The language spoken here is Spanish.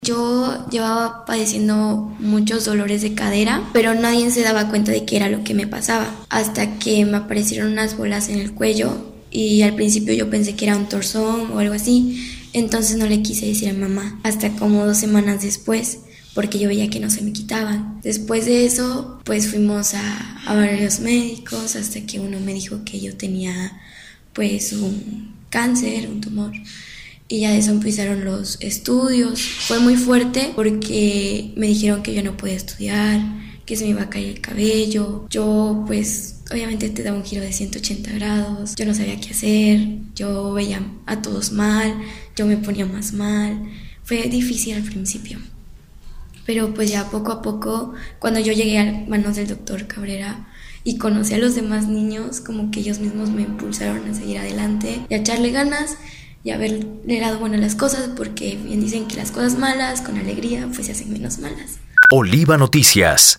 Yo llevaba padeciendo muchos dolores de cadera, pero nadie se daba cuenta de qué era lo que me pasaba, hasta que me aparecieron unas bolas en el cuello y al principio yo pensé que era un torzón o algo así, entonces no le quise decir a mamá, hasta como 2 semanas después, porque yo veía que no se me quitaban. Después de eso, pues fuimos a varios médicos hasta que uno me dijo que yo tenía pues un cáncer, un tumor. Y ya de eso empezaron los estudios. Fue muy fuerte porque me dijeron que yo no podía estudiar, que se me iba a caer el cabello. Yo pues obviamente te da un giro de 180 grados. Yo no sabía qué hacer, yo veía a todos mal, yo me ponía más mal. Fue difícil al principio. Pero pues ya poco a poco, cuando yo llegué a manos del doctor Cabrera y conocí a los demás niños, como que ellos mismos me impulsaron a seguir adelante y a echarle ganas y a verle dado bueno a las cosas, porque bien dicen que las cosas malas con alegría pues se hacen menos malas. Oliva Noticias.